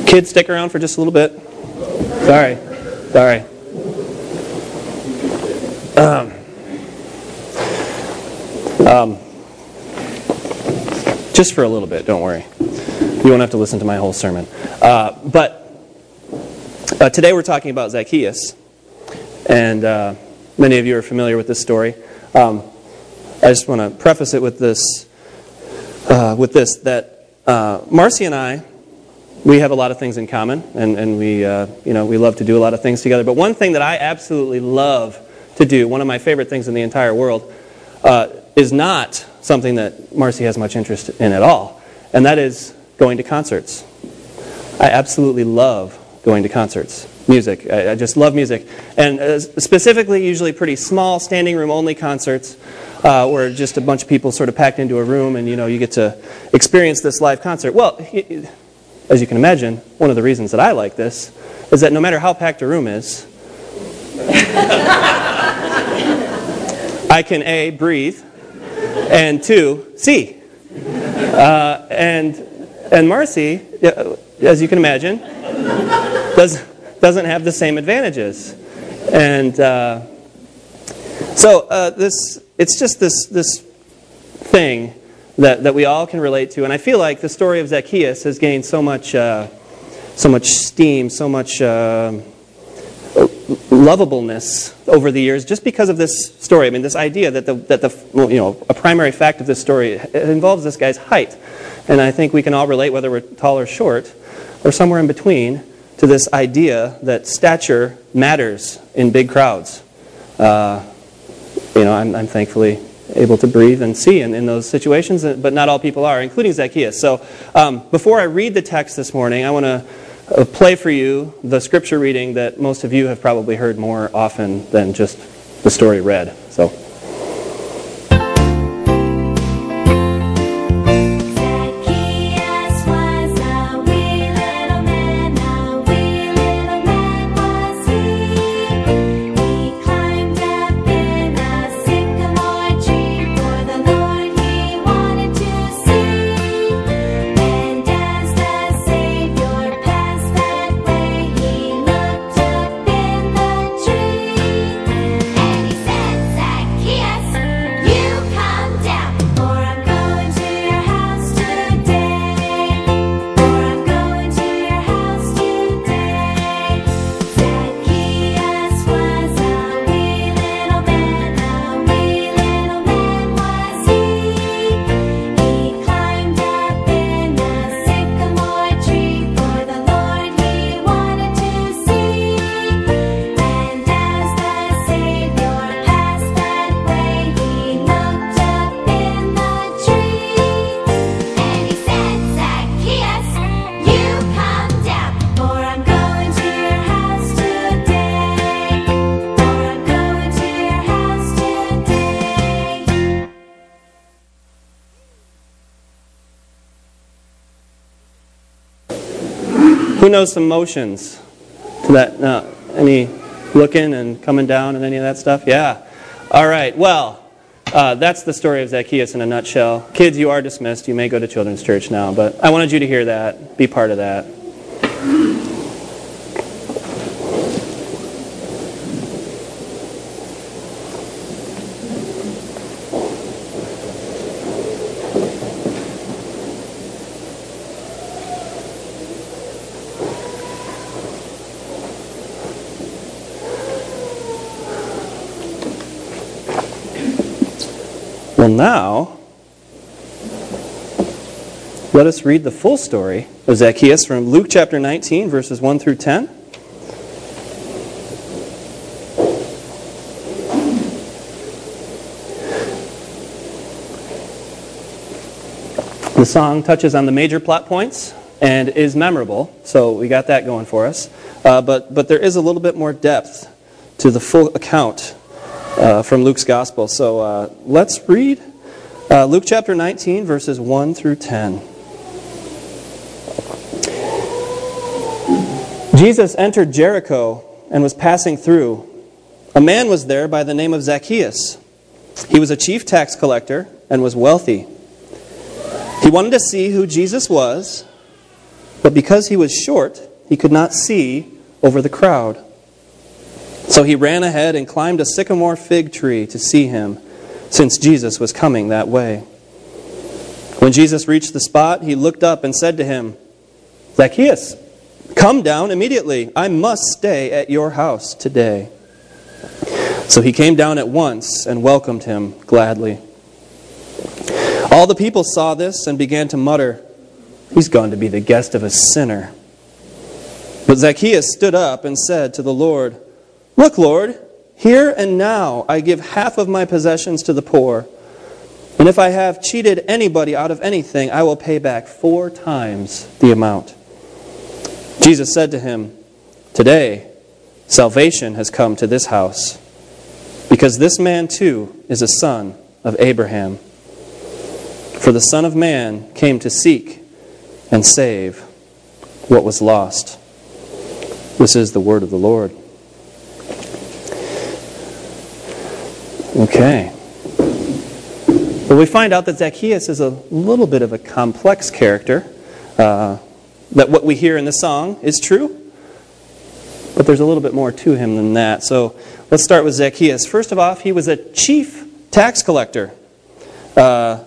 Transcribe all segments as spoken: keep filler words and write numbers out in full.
Kids, stick around for just a little bit. Sorry. Sorry. Um, um, just for a little bit, don't worry. You won't have to listen to my whole sermon. Uh, but uh, today we're talking about Zacchaeus. And uh, many of you are familiar with this story. Um, I just want to preface it with this, uh, with this that uh, Marcy and I, we have a lot of things in common, and, and we, uh, you know, we love to do a lot of things together. But one thing that I absolutely love to do, one of my favorite things in the entire world, uh, is not something that Marcy has much interest in at all, and that is going to concerts. I absolutely love going to concerts. Music. I, I just love music. And uh, specifically, usually pretty small, standing room only concerts, uh, where just a bunch of people sort of packed into a room, and you know, you get to experience this live concert. Well, as you can imagine, one of the reasons that I like this is that no matter how packed a room is, I can A, breathe, and two, see. Uh, and and Marcy, as you can imagine, does, doesn't have the same advantages. And uh, so uh, this it's just this this thing that, that we all can relate to. And I feel like the story of Zacchaeus has gained so much uh, so much steam, so much uh, lovableness over the years just because of this story. I mean, this idea that the that the well, you know a primary fact of this story it involves this guy's height, and I think we can all relate, whether we're tall or short or somewhere in between, to this idea that stature matters in big crowds. Uh, you know, I'm, I'm thankfully able to breathe and see in, in those situations, but not all people are, including Zacchaeus. So um, before I read the text this morning, I want to uh, play for you the scripture reading that most of you have probably heard more often than just the story read. So. Who knows some motions to that? No, any looking and coming down and any of that stuff? Yeah. All right. Well, uh, that's the story of Zacchaeus in a nutshell. Kids, you are dismissed. You may go to children's church now, but I wanted you to hear that, be part of that. Well, now, let us read the full story of Zacchaeus from Luke chapter nineteen, verses one through ten. The song touches on the major plot points and is memorable, so we got that going for us. Uh, but, but there is a little bit more depth to the full account Uh, from Luke's Gospel. So uh, let's read uh, Luke chapter nineteen, verses one through ten. Jesus entered Jericho and was passing through. A man was there by the name of Zacchaeus. He was a chief tax collector and was wealthy. He wanted to see who Jesus was, But because he was short, he could not see over the crowd. So he ran ahead and climbed a sycamore fig tree to see him, since Jesus was coming that way. When Jesus reached the spot, he looked up and said to him, "Zacchaeus, come down immediately. I must stay at your house today." So he came down at once and welcomed him gladly. All the people saw this and began to mutter, "He's gone to be the guest of a sinner." But Zacchaeus stood up and said to the Lord, "Look, Lord, here and now I give half of my possessions to the poor. And if I have cheated anybody out of anything, I will pay back four times the amount." Jesus said to him, "Today salvation has come to this house, because this man too is a son of Abraham. For the Son of Man came to seek and save what was lost." This is the word of the Lord. Okay. Well, we find out that Zacchaeus is a little bit of a complex character. Uh, that what we hear in the song is true, but there's a little bit more to him than that. So let's start with Zacchaeus. First of all, he was a chief tax collector. Uh,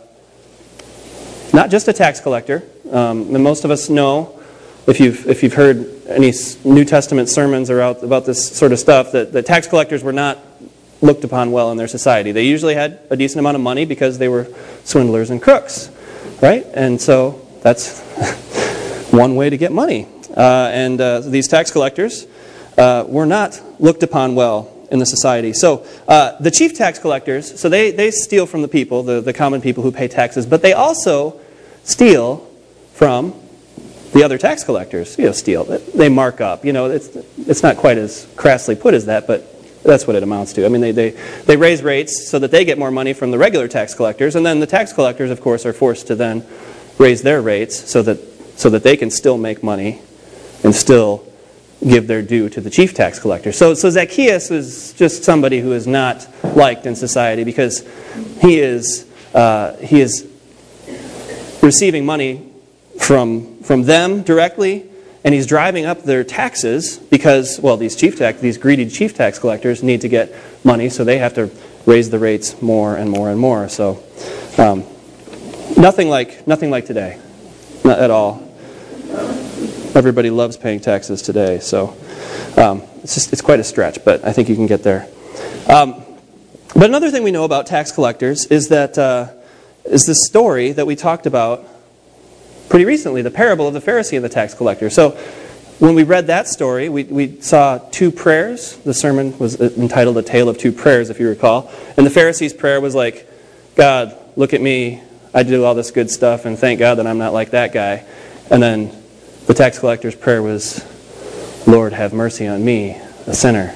not just a tax collector. Um, and most of us know, if you've if you've heard any New Testament sermons about, about this sort of stuff, that, that tax collectors were not looked upon well in their society. They usually had a decent amount of money because they were swindlers and crooks, right? And so that's one way to get money. Uh, and uh, these tax collectors uh, were not looked upon well in the society. So uh, the chief tax collectors, so they, they steal from the people, the, the common people who pay taxes, but they also steal from the other tax collectors. You know, steal. They mark up. You know, it's it's not quite as crassly put as that, but that's what it amounts to. I mean, they, they, they raise rates so that they get more money from the regular tax collectors, and then the tax collectors, of course, are forced to then raise their rates so that so that they can still make money and still give their due to the chief tax collector. So, so Zacchaeus is just somebody who is not liked in society because he is uh, he is receiving money from from them directly, and he's driving up their taxes because, well, these chief tax these greedy chief tax collectors need to get money, so they have to raise the rates more and more and more. So, um, nothing like nothing like today, not at all. Everybody loves paying taxes today, so um, it's just it's quite a stretch, but I think you can get there. Um, but another thing we know about tax collectors is that uh, is this story that we talked about pretty recently, the parable of the Pharisee and the tax collector. So when we read that story, we, we saw two prayers. The sermon was entitled "A Tale of Two Prayers," if you recall. And the Pharisee's prayer was like, "God, look at me. I do all this good stuff, and thank God that I'm not like that guy." And then the tax collector's prayer was, "Lord, have mercy on me, a sinner."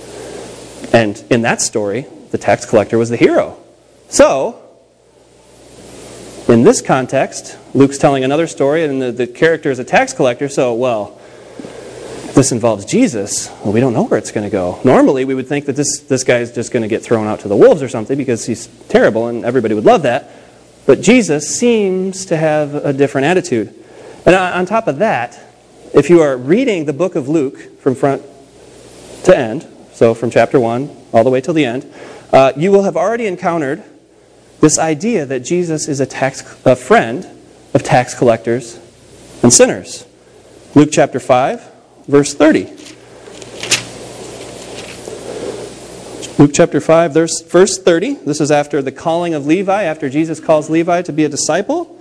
And in that story, the tax collector was the hero. So, in this context, Luke's telling another story, and the, the character is a tax collector, so, well, if this involves Jesus, well, we don't know where it's going to go. Normally, we would think that this, this guy is just going to get thrown out to the wolves or something because he's terrible, and everybody would love that. But Jesus seems to have a different attitude. And on top of that, if you are reading the book of Luke from front to end, so from chapter one all the way till the end, uh, you will have already encountered this idea that Jesus is a tax a friend of tax collectors and sinners. Luke chapter five, verse thirty. Luke chapter five, verse thirty. This is after the calling of Levi, after Jesus calls Levi to be a disciple.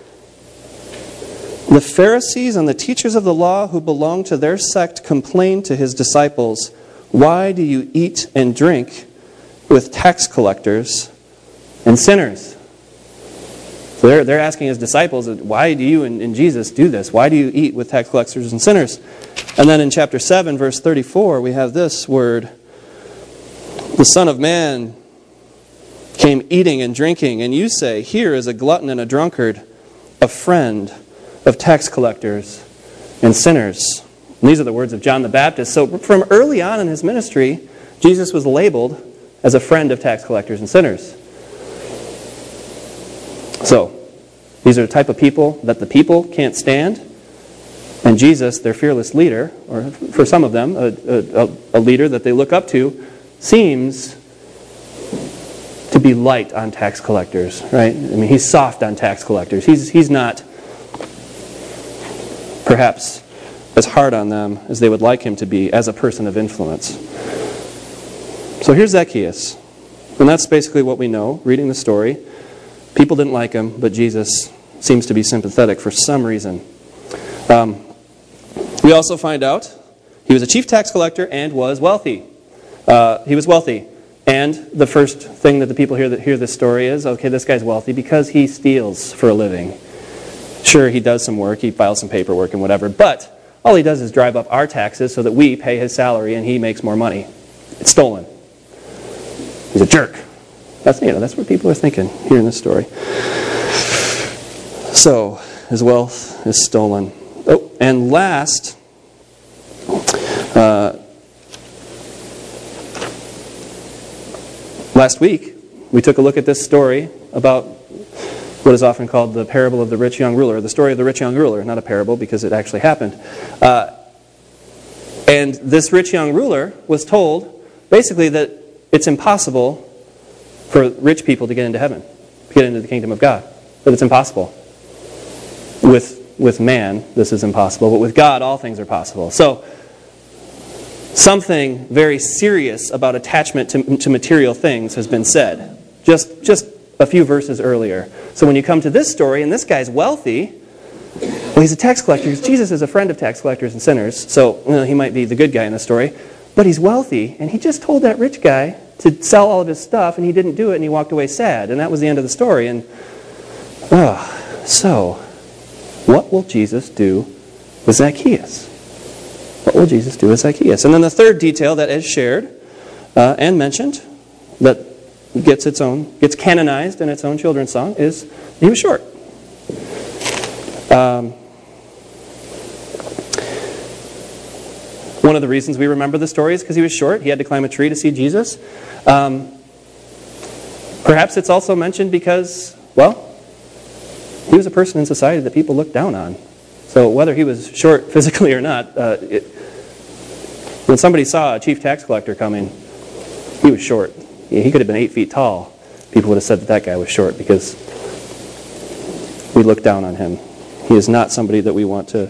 The Pharisees and the teachers of the law who belonged to their sect complained to his disciples, "Why do you eat and drink with tax collectors and sinners?" So they're, they're asking his disciples, why do you and, and Jesus do this? Why do you eat with tax collectors and sinners? And then in chapter seven, verse thirty-four, we have this word, "The Son of Man came eating and drinking, and you say, 'Here is a glutton and a drunkard, a friend of tax collectors and sinners.'" And these are the words of John the Baptist. So from early on in his ministry, Jesus was labeled as a friend of tax collectors and sinners. So, these are the type of people that the people can't stand. And Jesus, their fearless leader, or for some of them, a, a, a leader that they look up to, seems to be light on tax collectors, right? I mean, he's soft on tax collectors. He's, he's not perhaps as hard on them as they would like him to be as a person of influence. So here's Zacchaeus. And that's basically what we know, reading the story. People didn't like him, but Jesus seems to be sympathetic for some reason. Um, we also find out he was a chief tax collector and was wealthy. Uh, he was wealthy. And the first thing that the people hear that hear this story is, okay, this guy's wealthy because he steals for a living. Sure, he does some work, he files some paperwork and whatever, but all he does is drive up our taxes so that we pay his salary and he makes more money. It's stolen. He's a jerk. That's, you know, that's what people are thinking here in this story. So, his wealth is stolen. Oh, and last, uh, last week, we took a look at this story about what is often called the parable of the rich young ruler, the story of the rich young ruler, not a parable because it actually happened. Uh, and this rich young ruler was told basically that it's impossible for rich people to get into heaven, to get into the kingdom of God. That it's impossible. With with man, this is impossible, but with God, all things are possible. So, something very serious about attachment to, to material things has been said, just, just a few verses earlier. So when you come to this story, and this guy's wealthy, well, he's a tax collector. Jesus is a friend of tax collectors and sinners, so you know, he might be the good guy in the story. But he's wealthy, and he just told that rich guy to sell all of his stuff, and he didn't do it, and he walked away sad. And that was the end of the story. And oh, so... what will Jesus do with Zacchaeus? What will Jesus do with Zacchaeus? And then the third detail that is shared uh, and mentioned, that gets its own, gets canonized in its own children's song, is he was short. Um, one of the reasons we remember the story is because he was short. He had to climb a tree to see Jesus. Um, perhaps it's also mentioned because, well, he was a person in society that people looked down on. So whether he was short physically or not, uh, it, when somebody saw a chief tax collector coming, he was short. He could have been eight feet tall. People would have said that that guy was short because we look down on him. He is not somebody that we want to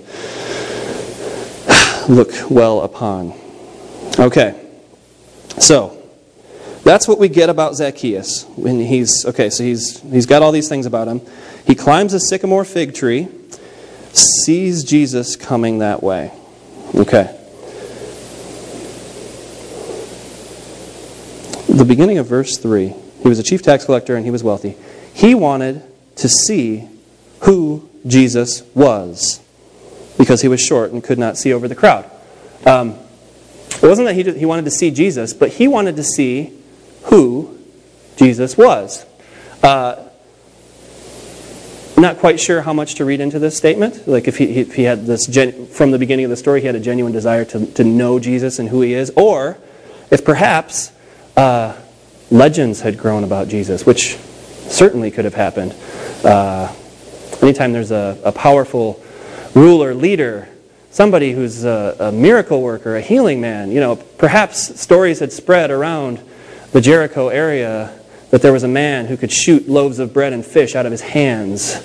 look well upon. Okay, so that's what we get about Zacchaeus. When he's okay, so he's he's got all these things about him. He climbs a sycamore fig tree, sees Jesus coming that way. Okay. The beginning of verse three, he was a chief tax collector and he was wealthy. He wanted to see who Jesus was because he was short and could not see over the crowd. Um, it wasn't that he, did, he wanted to see Jesus, but he wanted to see who Jesus was. Uh, Not quite sure how much to read into this statement. Like if he, if he had this, gen, from the beginning of the story, he had a genuine desire to, to know Jesus and who he is. Or if perhaps uh, legends had grown about Jesus, which certainly could have happened. Uh, anytime there's a, a powerful ruler, leader, somebody who's a, a miracle worker, a healing man, you know, perhaps stories had spread around the Jericho area that there was a man who could shoot loaves of bread and fish out of his hands.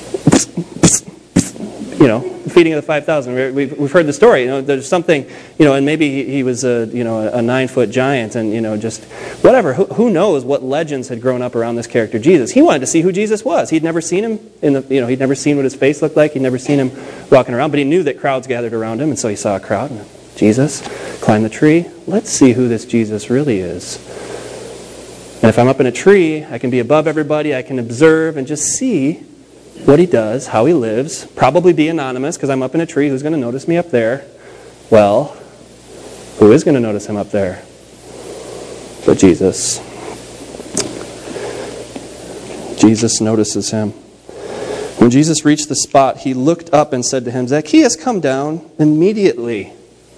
You know, feeding of the five thousand. We've, we've heard the story. You know, there's something, you know, and maybe he, he was a, you know, a nine-foot giant and, you know, just whatever. Who, who knows what legends had grown up around this character, Jesus. He wanted to see who Jesus was. He'd never seen him in the, you know, he'd never seen what his face looked like. He'd never seen him walking around, but he knew that crowds gathered around him, and so he saw a crowd. And Jesus climbed the tree. Let's see who this Jesus really is. And if I'm up in a tree, I can be above everybody. I can observe and just see what he does, how he lives. Probably be anonymous because I'm up in a tree. Who's going to notice me up there? Well, who is going to notice him up there? But Jesus. Jesus notices him. When Jesus reached the spot, he looked up and said to him, "Zacchaeus, come down immediately."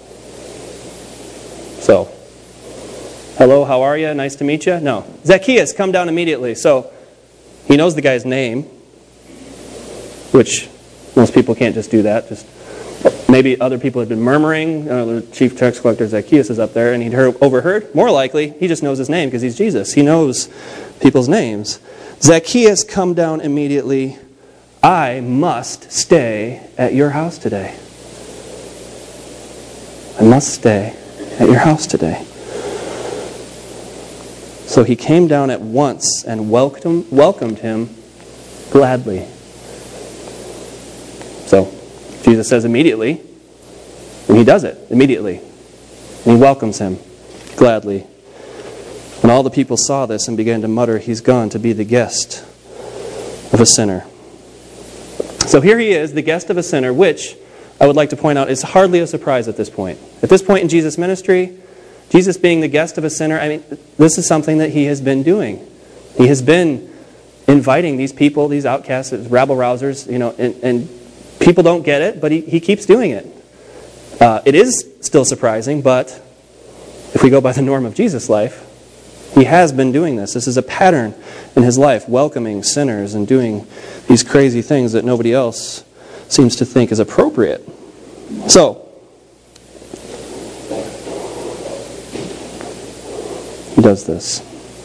So, hello, how are you? Nice to meet you. No. Zacchaeus, come down immediately. So, he knows the guy's name, which most people can't just do that. Just, Maybe other people had been murmuring. Uh, the chief tax collector Zacchaeus is up there, and he'd heard, overheard. More likely, he just knows his name because he's Jesus. He knows people's names. Zacchaeus, come down immediately. I must stay at your house today. I must stay at your house today. So he came down at once and welcomed, welcomed him gladly. So Jesus says immediately, and he does it immediately. And he welcomes him gladly. When all the people saw this and began to mutter, he's gone to be the guest of a sinner. So here he is, the guest of a sinner, which I would like to point out is hardly a surprise at this point. At this point in Jesus' ministry, Jesus being the guest of a sinner, I mean, this is something that he has been doing. He has been inviting these people, these outcasts, rabble-rousers, you know, and, and people don't get it, but he, he keeps doing it. Uh, it is still surprising, but if we go by the norm of Jesus' life, he has been doing this. This is a pattern in his life, welcoming sinners and doing these crazy things that nobody else seems to think is appropriate. So, he does this.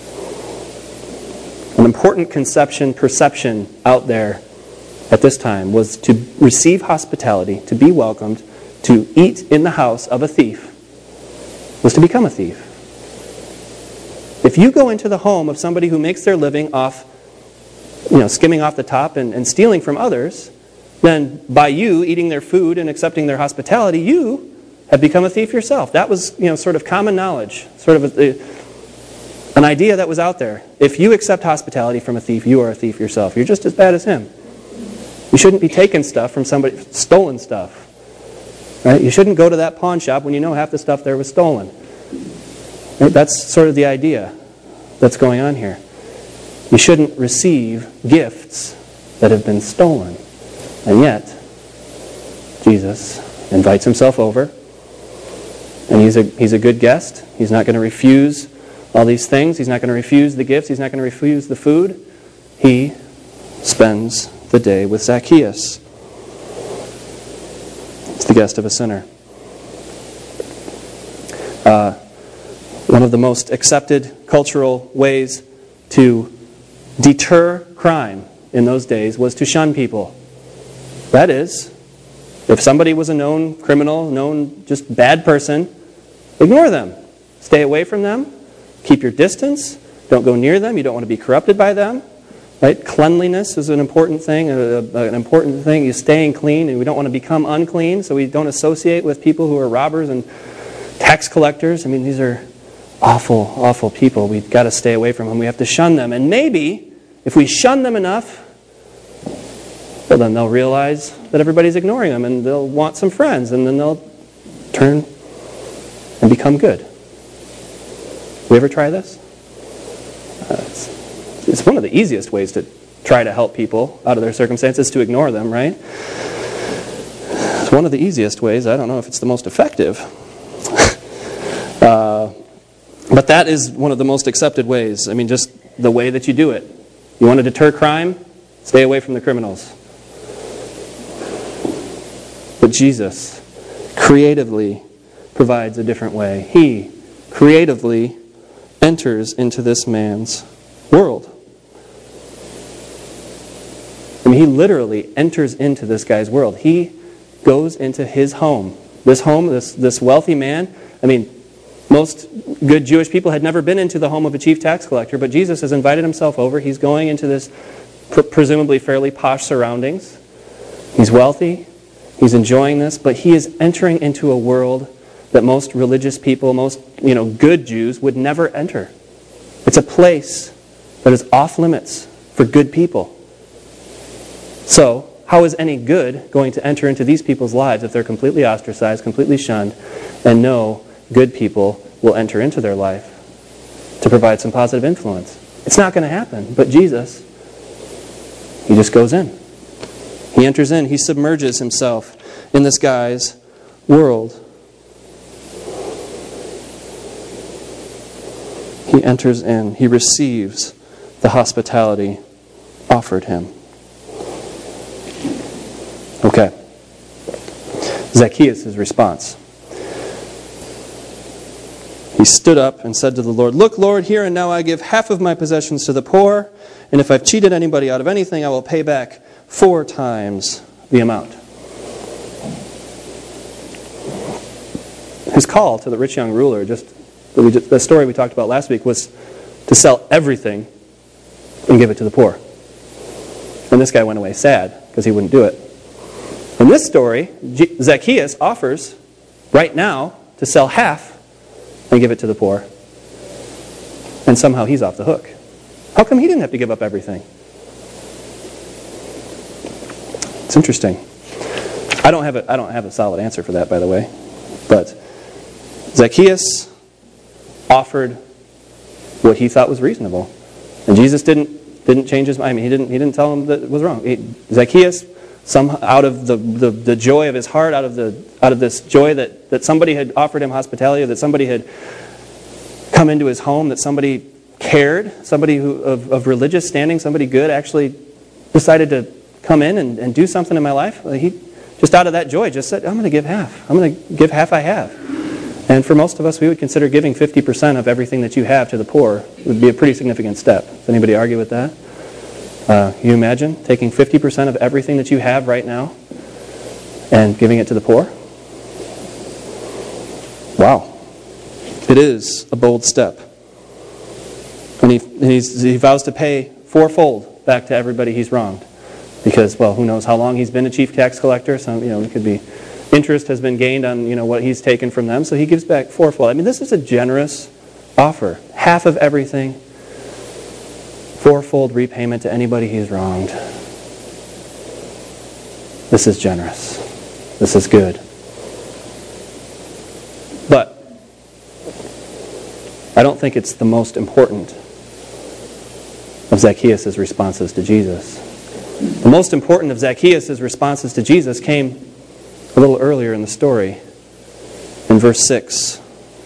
An important conception, perception out there at this time was to receive hospitality, to be welcomed, to eat in the house of a thief, was to become a thief. If you go into the home of somebody who makes their living off, you know, skimming off the top and, and stealing from others, then by you eating their food and accepting their hospitality, you have become a thief yourself. That was, you know, sort of common knowledge, sort of a, a, an idea that was out there. If you accept hospitality from a thief, you are a thief yourself. You're just as bad as him. You shouldn't be taking stuff from somebody, stolen stuff. Right? You shouldn't go to that pawn shop when you know half the stuff there was stolen. Right? That's sort of the idea that's going on here. You shouldn't receive gifts that have been stolen. And yet, Jesus invites himself over, and he's a, he's a good guest. He's not going to refuse all these things. He's not going to refuse the gifts. He's not going to refuse the food. He spends the day with Zacchaeus. It's the guest of a sinner. Uh, one of the most accepted cultural ways to deter crime in those days was to shun people. That is, if somebody was a known criminal, known just bad person, ignore them. Stay away from them. Keep your distance. Don't go near them. You don't want to be corrupted by them. Right? Cleanliness is an important thing. A, a, an important thing is staying clean, and we don't want to become unclean, so we don't associate with people who are robbers and tax collectors. I mean, these are awful, awful people. We've got to stay away from them. We have to shun them. And maybe, if we shun them enough, well, then they'll realize that everybody's ignoring them, and they'll want some friends, and then they'll turn and become good. We ever try this? Uh, it's, it's one of the easiest ways to try to help people out of their circumstances, to ignore them, right? It's one of the easiest ways. I don't know if it's the most effective. uh, but that is one of the most accepted ways. I mean, just the way that you do it. You want to deter crime? Stay away from the criminals. But Jesus creatively provides a different way. He creatively enters into this man's world. I mean, he literally enters into this guy's world. He goes into his home. This home, this, this wealthy man, I mean, most good Jewish people had never been into the home of a chief tax collector, but Jesus has invited himself over. He's going into this pr- presumably fairly posh surroundings. He's wealthy. He's enjoying this, but he is entering into a world that most religious people, most, you know, good Jews would never enter. It's a place that is off limits for good people. So, how is any good going to enter into these people's lives if they're completely ostracized, completely shunned, and no good people will enter into their life to provide some positive influence? It's not going to happen. But Jesus, he just goes in. He enters in. He submerges himself in this guy's world. He enters in. He receives the hospitality offered him. Okay. Zacchaeus' response. He stood up and said to the Lord, "Look, Lord, here and now I give half of my possessions to the poor, and if I've cheated anybody out of anything, I will pay back four times the amount." His call to the rich young ruler, just the story we talked about last week, was to sell everything and give it to the poor. And this guy went away sad because he wouldn't do it. In this story, Zacchaeus offers right now to sell half and give it to the poor. And somehow he's off the hook. How come he didn't have to give up everything? It's interesting. I don't have a, I don't have a solid answer for that, by the way. But Zacchaeus offered what he thought was reasonable. And Jesus didn't didn't change his mind. I mean, he didn't he didn't tell him that it was wrong. He, Zacchaeus, somehow out of the, the, the joy of his heart, out of the out of this joy that, that somebody had offered him hospitality, that somebody had come into his home, that somebody cared, somebody who of, of religious standing, somebody good actually decided to come in and, and do something in my life. He just out of that joy just said, "I'm going to give half. I'm going to give half I have." And for most of us, we would consider giving fifty percent of everything that you have to the poor would be a pretty significant step. Does anybody argue with that? Uh, you imagine taking fifty percent of everything that you have right now and giving it to the poor? Wow. It is a bold step. And he, he's, he vows to pay fourfold back to everybody he's wronged. Because, well, who knows how long he's been a chief tax collector. Some, you know, it could be interest has been gained on, you know, what he's taken from them. So he gives back fourfold. I mean, this is a generous offer. Half of everything. Fourfold repayment to anybody he's wronged. This is generous. This is good. But I don't think it's the most important of Zacchaeus' responses to Jesus. The most important of Zacchaeus' responses to Jesus came a little earlier in the story, in verse six.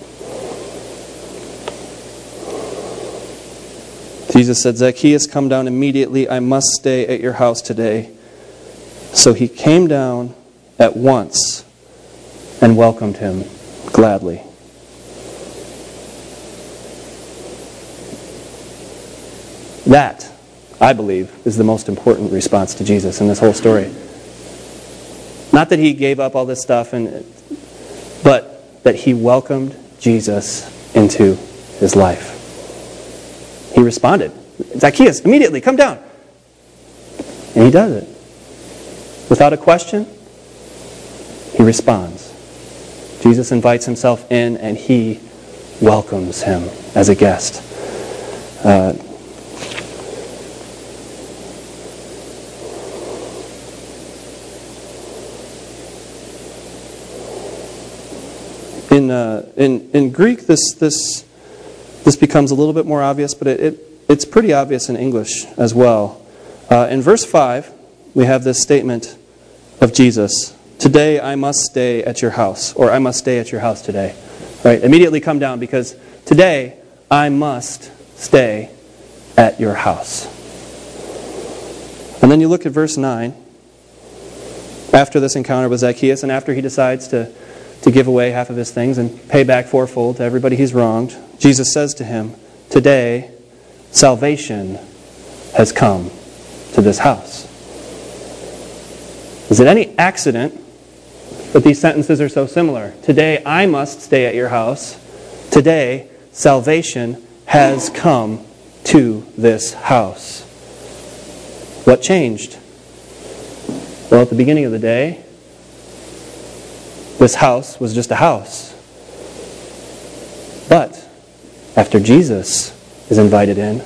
Jesus said, "Zacchaeus, come down immediately. I must stay at your house today." So he came down at once and welcomed him gladly. That, I believe, is the most important response to Jesus in this whole story. Not that he gave up all this stuff, and, but that he welcomed Jesus into his life. He responded, "Zacchaeus, immediately, come down." And he does it. Without a question, he responds. Jesus invites himself in, and he welcomes him as a guest. Uh, In, uh, in in Greek, this this this becomes a little bit more obvious, but it, it it's pretty obvious in English as well. Uh, in verse five, we have this statement of Jesus: "Today I must stay at your house," or "I must stay at your house today." Right? Immediately come down, because today I must stay at your house. And then you look at verse nine. After this encounter with Zacchaeus, and after he decides to to give away half of his things and pay back fourfold to everybody he's wronged, Jesus says to him, "Today, salvation has come to this house." Is it any accident that these sentences are so similar? Today, I must stay at your house. Today, salvation has come to this house. What changed? Well, at the beginning of the day, this house was just a house. But after Jesus is invited in,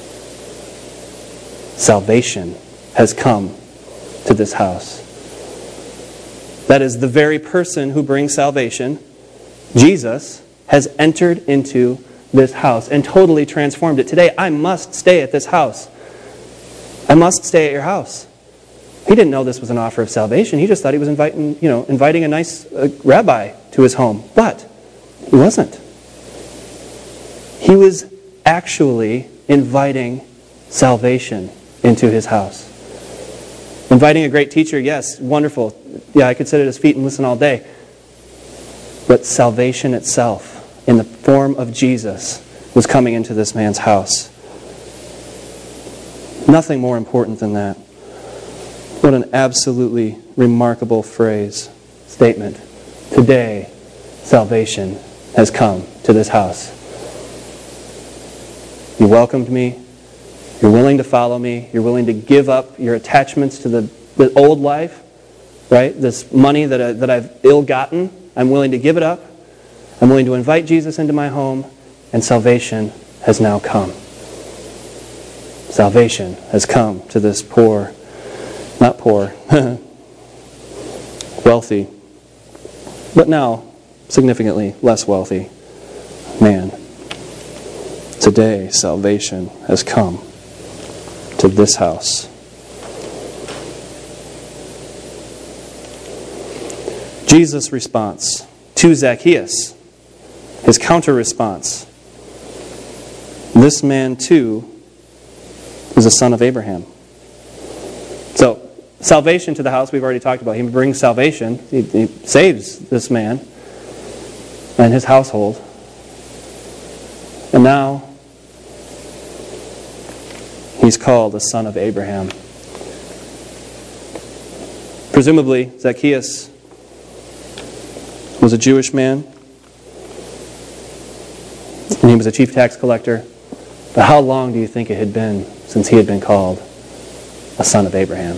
salvation has come to this house. That is, the very person who brings salvation, Jesus, has entered into this house and totally transformed it. Today, I must stay at this house. I must stay at your house. He didn't know this was an offer of salvation. He just thought he was inviting, you know, inviting a nice uh, rabbi to his home. But he wasn't. He was actually inviting salvation into his house. Inviting a great teacher, yes, wonderful. yeah, I could sit at his feet and listen all day. But salvation itself, in the form of Jesus, was coming into this man's house. Nothing more important than that. What an absolutely remarkable phrase, statement. Today, salvation has come to this house. You welcomed me. You're willing to follow me. You're willing to give up your attachments to the, the old life, right? This money that, I, that I've ill-gotten, I'm willing to give it up. I'm willing to invite Jesus into my home, and salvation has now come. Salvation has come to this poor, not poor, wealthy, but now significantly less wealthy man. Today, salvation has come to this house. Jesus' response to Zacchaeus, his counter-response. This man too is a son of Abraham. So, salvation to the house, we've already talked about. He brings salvation. He, he saves this man and his household. And now, he's called a son of Abraham. Presumably, Zacchaeus was a Jewish man, and he was a chief tax collector. But how long do you think it had been since he had been called a son of Abraham?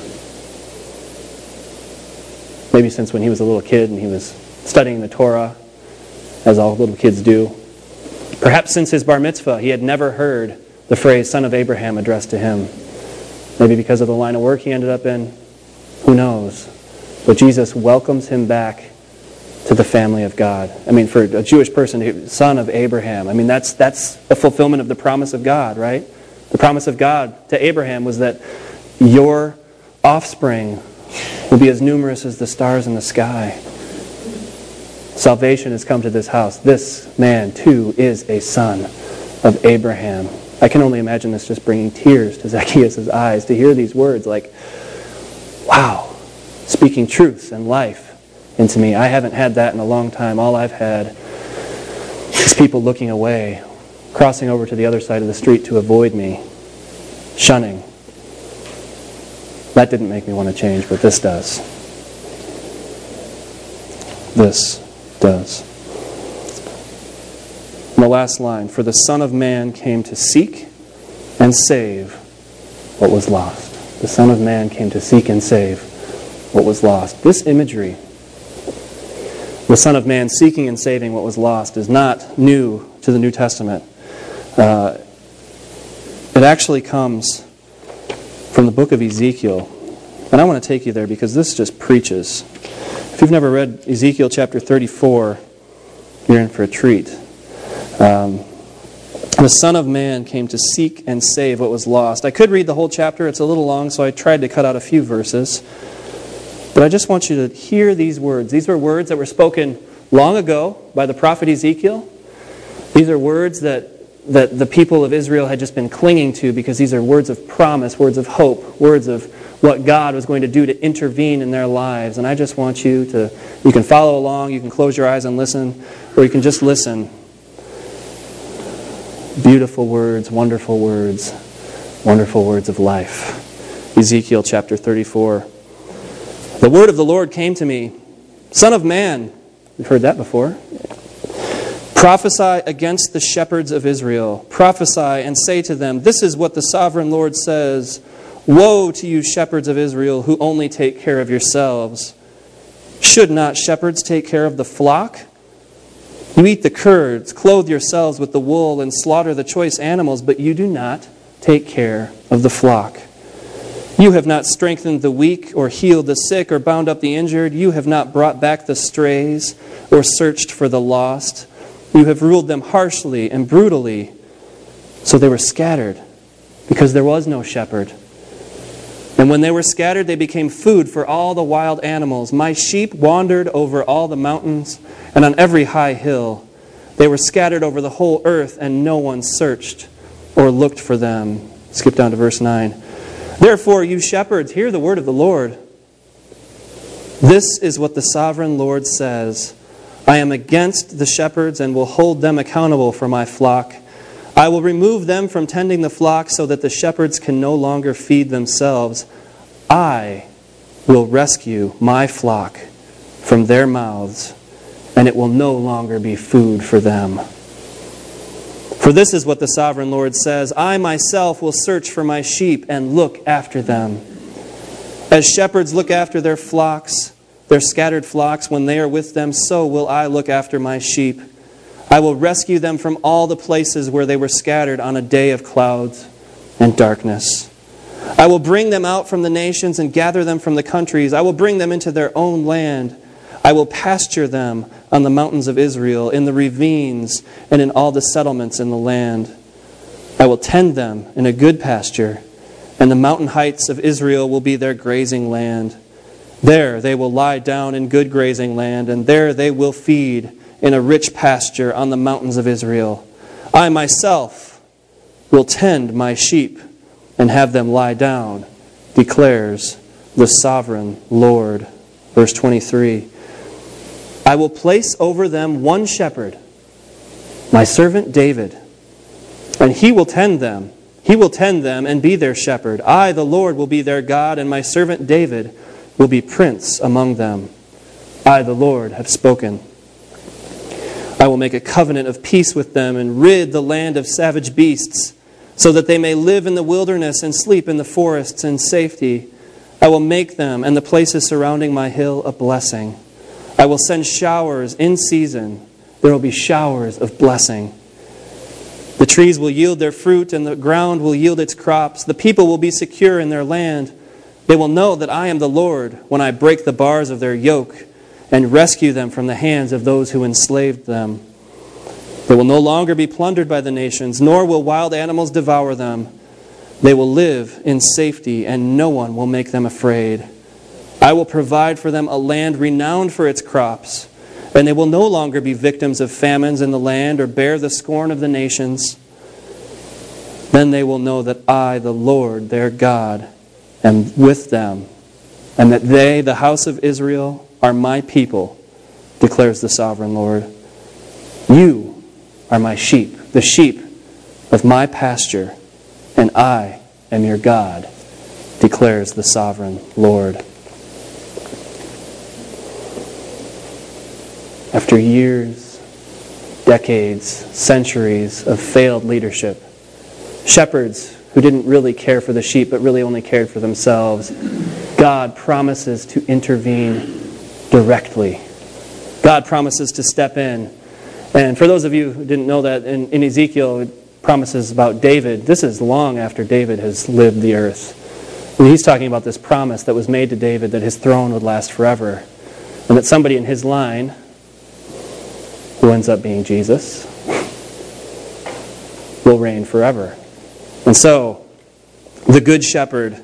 Maybe since when he was a little kid and he was studying the Torah, as all little kids do. Perhaps since his bar mitzvah, he had never heard the phrase son of Abraham addressed to him. Maybe because of the line of work he ended up in. Who knows? But Jesus welcomes him back to the family of God. I mean, for a Jewish person, son of Abraham. I mean, that's that's a fulfillment of the promise of God, right? The promise of God to Abraham was that your offspring will be as numerous as the stars in the sky. Salvation has come to this house. This man, too, is a son of Abraham. I can only imagine this just bringing tears to Zacchaeus' eyes to hear these words like, wow, speaking truth and life into me. I haven't had that in a long time. All I've had is people looking away, crossing over to the other side of the street to avoid me, shunning. That didn't make me want to change, but this does. This does. And the last line, for the Son of Man came to seek and save what was lost. The Son of Man came to seek and save what was lost. This imagery, the Son of Man seeking and saving what was lost, is not new to the New Testament. Uh, it actually comes from the book of Ezekiel. And I want to take you there because this just preaches. If you've never read Ezekiel chapter thirty-four, you're in for a treat. Um, the Son of Man came to seek and save what was lost. I could read the whole chapter. It's a little long, so I tried to cut out a few verses. But I just want you to hear these words. These were words that were spoken long ago by the prophet Ezekiel. These are words that, that the people of Israel had just been clinging to because these are words of promise, words of hope, words of what God was going to do to intervene in their lives. And I just want you to, you can follow along, you can close your eyes and listen, or you can just listen. Beautiful words, wonderful words, wonderful words of life. Ezekiel chapter thirty-four. The word of the Lord came to me, Son of man, we've heard that before, prophesy against the shepherds of Israel. Prophesy and say to them, this is what the sovereign Lord says, woe to you shepherds of Israel who only take care of yourselves. Should not shepherds take care of the flock? You eat the curds, clothe yourselves with the wool, and slaughter the choice animals, but you do not take care of the flock. You have not strengthened the weak, or healed the sick, or bound up the injured. You have not brought back the strays, or searched for the lost. You have ruled them harshly and brutally, so they were scattered, because there was no shepherd. And when they were scattered, they became food for all the wild animals. My sheep wandered over all the mountains and on every high hill. They were scattered over the whole earth, and no one searched or looked for them. Skip down to verse nine. Therefore, you shepherds, hear the word of the Lord. This is what the sovereign Lord says. I am against the shepherds and will hold them accountable for my flock. I will remove them from tending the flock so that the shepherds can no longer feed themselves. I will rescue my flock from their mouths, and it will no longer be food for them. For this is what the sovereign Lord says, I myself will search for my sheep and look after them. As shepherds look after their flocks, their scattered flocks, when they are with them, so will I look after my sheep. I will rescue them from all the places where they were scattered on a day of clouds and darkness. I will bring them out from the nations and gather them from the countries. I will bring them into their own land. I will pasture them on the mountains of Israel, in the ravines, and in all the settlements in the land. I will tend them in a good pasture, and the mountain heights of Israel will be their grazing land. There they will lie down in good grazing land, and there they will feed in a rich pasture on the mountains of Israel. I myself will tend my sheep and have them lie down, declares the sovereign Lord. Verse twenty-three. I will place over them one shepherd, my servant David, and he will tend them. He will tend them and be their shepherd. I, the Lord, will be their God, and my servant David will be prince among them. I, the Lord, have spoken. I will make a covenant of peace with them and rid the land of savage beasts, so that they may live in the wilderness and sleep in the forests in safety. I will make them and the places surrounding my hill a blessing. I will send showers in season. There will be showers of blessing. The trees will yield their fruit and the ground will yield its crops. The people will be secure in their land. They will know that I am the Lord when I break the bars of their yoke and rescue them from the hands of those who enslaved them. They will no longer be plundered by the nations, nor will wild animals devour them. They will live in safety, and no one will make them afraid. I will provide for them a land renowned for its crops, and they will no longer be victims of famines in the land or bear the scorn of the nations. Then they will know that I, the Lord, their God, am with them, and that they, the house of Israel, are my people, declares the sovereign Lord. You are my sheep, the sheep of my pasture, and I am your God, declares the sovereign Lord. After years, decades, centuries of failed leadership, shepherds who didn't really care for the sheep but really only cared for themselves, God promises to intervene directly. God promises to step in. And for those of you who didn't know that, in, in Ezekiel, it promises about David. This is long after David has lived the earth. And he's talking about this promise that was made to David that his throne would last forever. And that somebody in his line, who ends up being Jesus, will reign forever. And so, the Good Shepherd,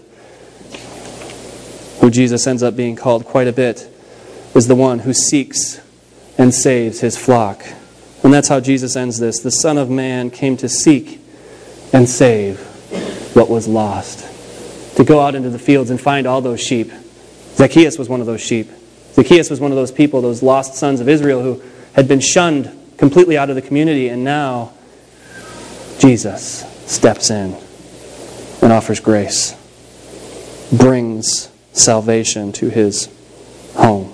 who Jesus ends up being called quite a bit, is the one who seeks and saves his flock. And that's how Jesus ends this. The Son of Man came to seek and save what was lost. To go out into the fields and find all those sheep. Zacchaeus was one of those sheep. Zacchaeus was one of those people, those lost sons of Israel who had been shunned completely out of the community, and now Jesus steps in and offers grace, brings salvation to his home.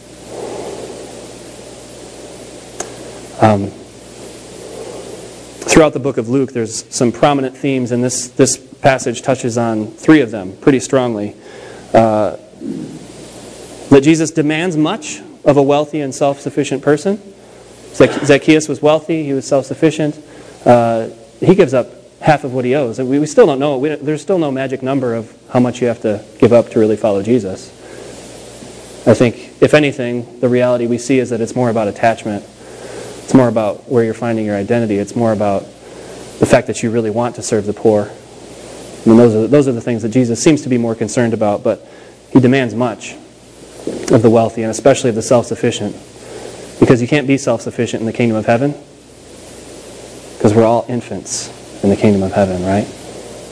Um, throughout the book of Luke, there's some prominent themes, and this, this passage touches on three of them pretty strongly. Uh, that Jesus demands much of a wealthy and self-sufficient person. Zacchaeus was wealthy, he was self-sufficient. Uh, he gives up half of what he owes. We, we still don't know. We, there's still no magic number of how much you have to give up to really follow Jesus. I think, if anything, the reality we see is that it's more about attachment. It's more about where you're finding your identity. It's more about the fact that you really want to serve the poor. I mean, those are, those are the things that Jesus seems to be more concerned about, but he demands much of the wealthy, and especially of the self-sufficient. Because you can't be self-sufficient in the kingdom of heaven, because we're all infants in the kingdom of heaven, right?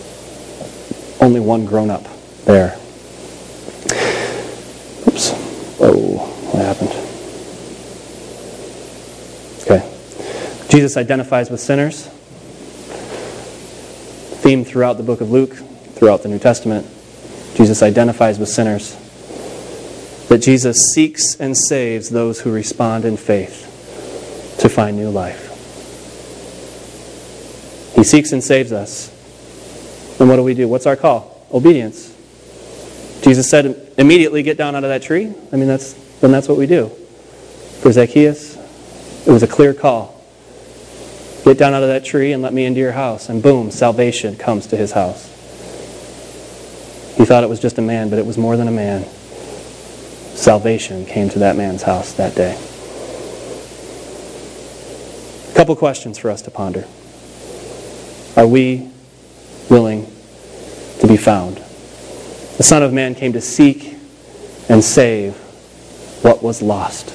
Only one grown-up there. Oops. Whoa, what happened? Okay. Jesus identifies with sinners. Theme throughout the book of Luke, throughout the New Testament. Jesus identifies with sinners. That Jesus seeks and saves those who respond in faith to find new life. He seeks and saves us. And what do we do? What's our call? Obedience. Jesus said, immediately get down out of that tree. I mean, that's then that's what we do. For Zacchaeus, it was a clear call. Get down out of that tree and let me into your house. And boom, salvation comes to his house. He thought it was just a man, but it was more than a man. Salvation came to that man's house that day. A couple questions for us to ponder. Are we willing to be found? The Son of Man came to seek and save what was lost.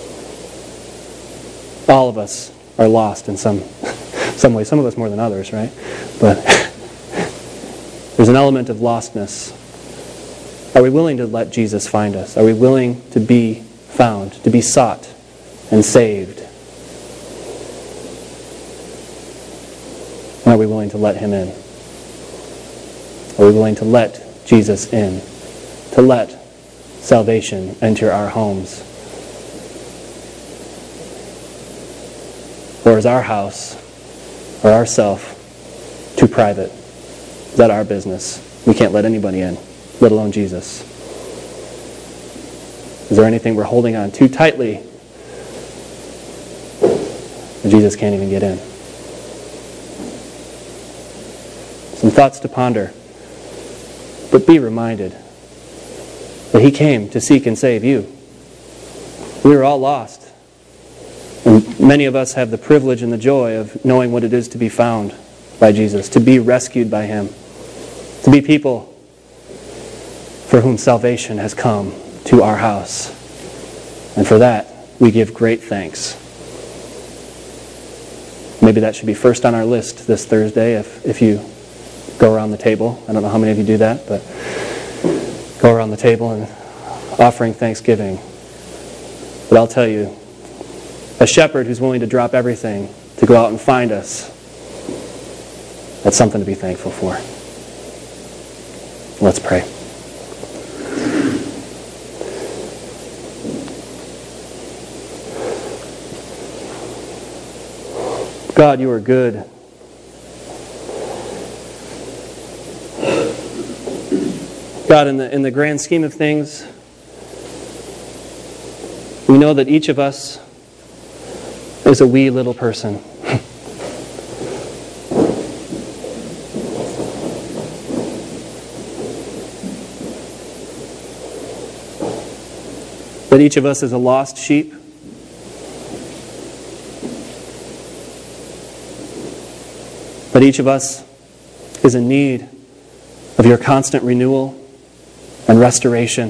All of us are lost in some, some way. Some of us more than others, right? But there's an element of lostness. Are we willing to let Jesus find us? Are we willing to be found, to be sought and saved? And are we willing to let him in? Are we willing to let Jesus in? To let salvation enter our homes? Or is our house or our self too private? Is that our business? We can't let anybody in, let alone Jesus. Is there anything we're holding on too tightly that Jesus can't even get in? Some thoughts to ponder. But be reminded that he came to seek and save you. We were all lost. And many of us have the privilege and the joy of knowing what it is to be found by Jesus, to be rescued by him, to be people for whom salvation has come to our house. And for that, we give great thanks. Maybe that should be first on our list this Thursday if, if you go around the table. I don't know how many of you do that, but go around the table and offering thanksgiving. But I'll tell you, a shepherd who's willing to drop everything to go out and find us, that's something to be thankful for. Let's pray. God, you are good. God, in the, in the grand scheme of things, we know that each of us is a wee little person. That each of us is a lost sheep. That each of us is in need of your constant renewal and restoration.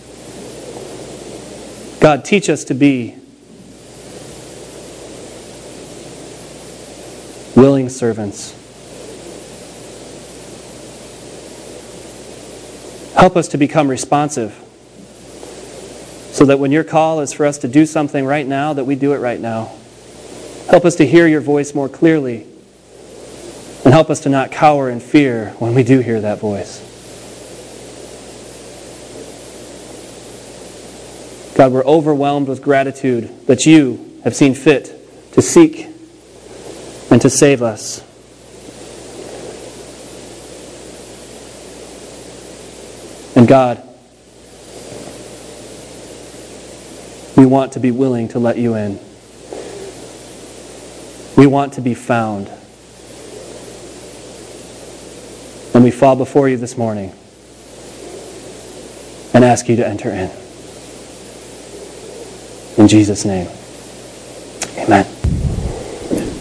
God, teach us to be willing servants. Help us to become responsive so that when your call is for us to do something right now, that we do it right now. Help us to hear your voice more clearly, and help us to not cower in fear when we do hear that voice. God, we're overwhelmed with gratitude that you have seen fit to seek and to save us. And God, we want to be willing to let you in. We want to be found. And we fall before you this morning and ask you to enter in. In Jesus' name, amen.